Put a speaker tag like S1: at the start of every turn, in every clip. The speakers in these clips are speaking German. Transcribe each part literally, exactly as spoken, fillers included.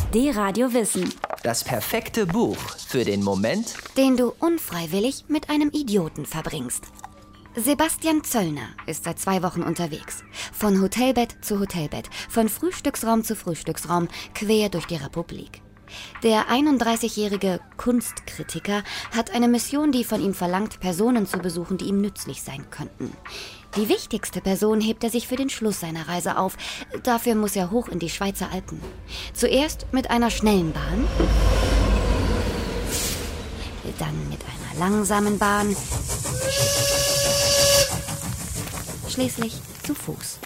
S1: D-Radio Wissen.
S2: Das perfekte Buch für den Moment,
S3: den du unfreiwillig mit einem Idioten verbringst. Sebastian Zöllner ist seit zwei Wochen unterwegs. Von Hotelbett zu Hotelbett, von Frühstücksraum zu Frühstücksraum, quer durch die Republik. Der einunddreißigjährige Kunstkritiker hat eine Mission, die von ihm verlangt, Personen zu besuchen, die ihm nützlich sein könnten. Die wichtigste Person hebt er sich für den Schluss seiner Reise auf. Dafür muss er hoch in die Schweizer Alpen. Zuerst mit einer schnellen Bahn, dann mit einer langsamen Bahn, schließlich zu Fuß.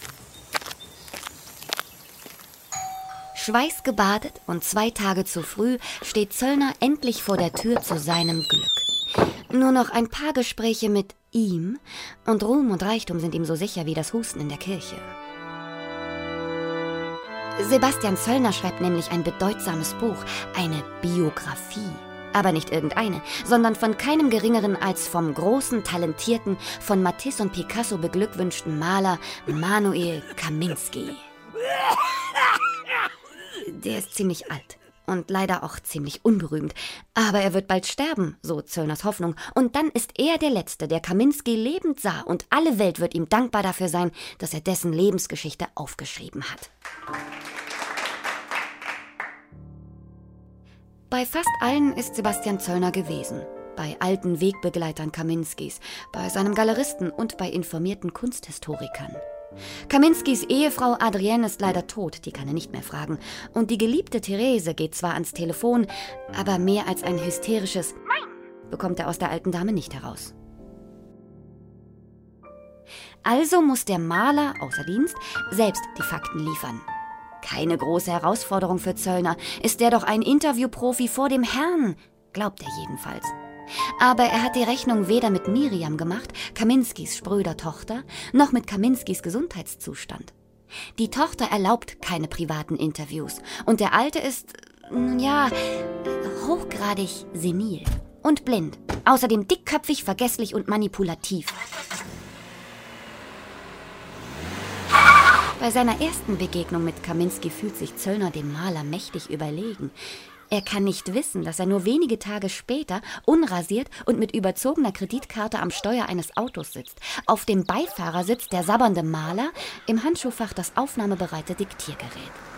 S3: Schweißgebadet und zwei Tage zu früh steht Zöllner endlich vor der Tür zu seinem Glück. Nur noch ein paar Gespräche mit ihm und Ruhm und Reichtum sind ihm so sicher wie das Husten in der Kirche. Sebastian Zöllner schreibt nämlich ein bedeutsames Buch, eine Biografie. Aber nicht irgendeine, sondern von keinem Geringeren als vom großen, talentierten, von Matisse und Picasso beglückwünschten Maler Manuel Kaminski. Der ist ziemlich alt und leider auch ziemlich unberühmt. Aber er wird bald sterben, so Zöllners Hoffnung. Und dann ist er der Letzte, der Kaminski lebend sah. Und alle Welt wird ihm dankbar dafür sein, dass er dessen Lebensgeschichte aufgeschrieben hat. Bei fast allen ist Sebastian Zöllner gewesen. Bei alten Wegbegleitern Kaminskis, bei seinem Galeristen und bei informierten Kunsthistorikern. Kaminskis Ehefrau Adrienne ist leider tot, die kann er nicht mehr fragen. Und die geliebte Therese geht zwar ans Telefon, aber mehr als ein hysterisches Nein bekommt er aus der alten Dame nicht heraus. Also muss der Maler außer Dienst selbst die Fakten liefern. Keine große Herausforderung für Zöllner, ist er doch ein Interviewprofi vor dem Herrn, glaubt er jedenfalls. Aber er hat die Rechnung weder mit Miriam gemacht, Kaminskis spröder Tochter, noch mit Kaminskis Gesundheitszustand. Die Tochter erlaubt keine privaten Interviews und der Alte ist, nun ja, hochgradig senil und blind, außerdem dickköpfig, vergesslich und manipulativ. Bei seiner ersten Begegnung mit Kaminski fühlt sich Zöllner dem Maler mächtig überlegen. Er kann nicht wissen, dass er nur wenige Tage später unrasiert und mit überzogener Kreditkarte am Steuer eines Autos sitzt. Auf dem Beifahrersitz der sabbernde Maler, im Handschuhfach das aufnahmebereite Diktiergerät.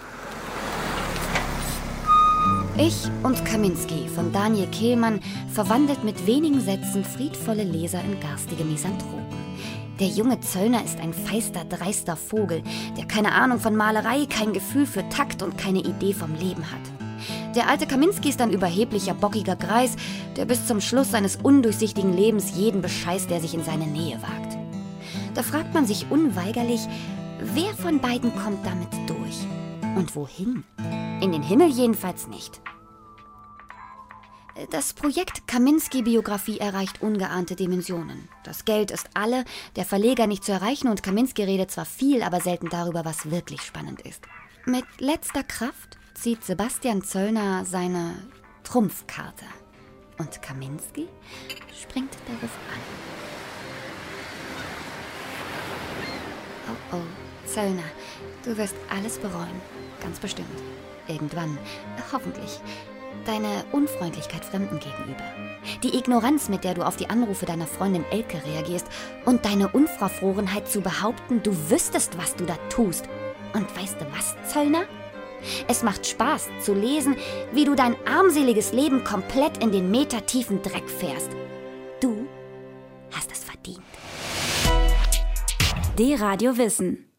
S3: Ich und Kaminski von Daniel Kehlmann verwandelt mit wenigen Sätzen friedvolle Leser in garstige Misanthropen. Der junge Zöllner ist ein feister, dreister Vogel, der keine Ahnung von Malerei, kein Gefühl für Takt und keine Idee vom Leben hat. Der alte Kaminski ist ein überheblicher, bockiger Greis, der bis zum Schluss seines undurchsichtigen Lebens jeden bescheißt, der sich in seine Nähe wagt. Da fragt man sich unweigerlich, wer von beiden kommt damit durch? Und wohin? In den Himmel jedenfalls nicht. Das Projekt Kaminski-Biografie erreicht ungeahnte Dimensionen. Das Geld ist alle, der Verleger nicht zu erreichen und Kaminski redet zwar viel, aber selten darüber, was wirklich spannend ist. Mit letzter Kraft zieht Sebastian Zöllner seine Trumpfkarte. Und Kaminski springt darauf an. Oh oh, Zöllner, du wirst alles bereuen. Ganz bestimmt. Irgendwann. Hoffentlich. Deine Unfreundlichkeit Fremden gegenüber. Die Ignoranz, mit der du auf die Anrufe deiner Freundin Elke reagierst. Und deine Unverfrorenheit zu behaupten, du wüsstest, was du da tust. Und weißt du was, Zöllner? Es macht Spaß zu lesen, wie du dein armseliges Leben komplett in den metertiefen Dreck fährst. Du hast es verdient.
S1: D-Radio Wissen.